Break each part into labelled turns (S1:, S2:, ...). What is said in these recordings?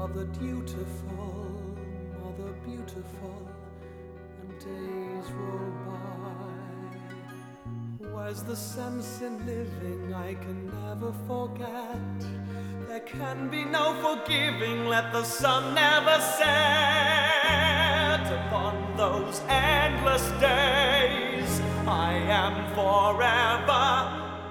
S1: Mother beautiful, and days roll by. Where's the sense in living I can never forget? There can be no forgiving, let the sun never set. Upon those endless days, I am forever.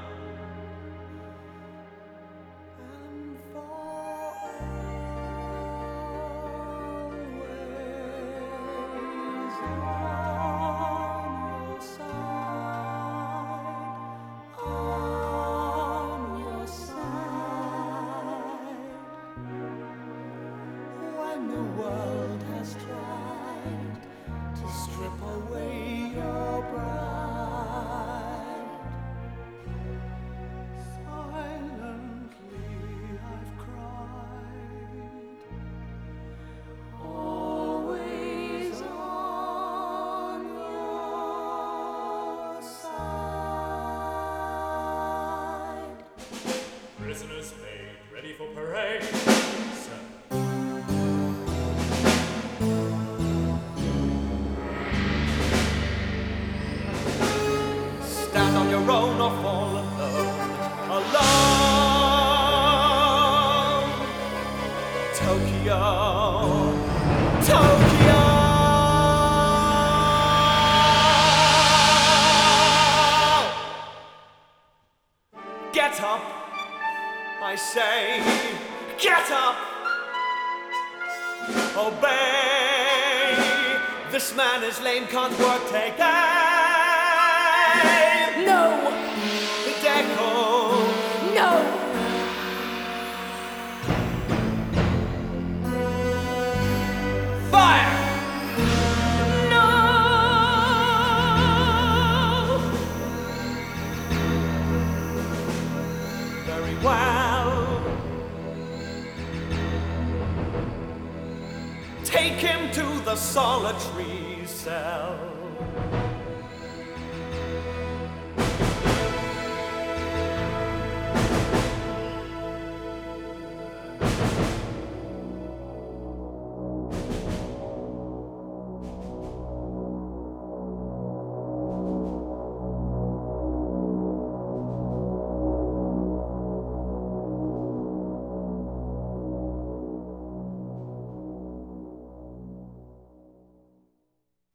S1: When the world has tried to strip away your bride, silently I've cried, always on your side.
S2: Prisoners made ready for parade.
S1: Stand on your own or fall alone, alone. Tokyo, Tokyo. Get up, I say, get up. Obey, this man is lame, can't work, take aim. No! Deco! No! Fire! No! Very well. Take him to the solitary cell.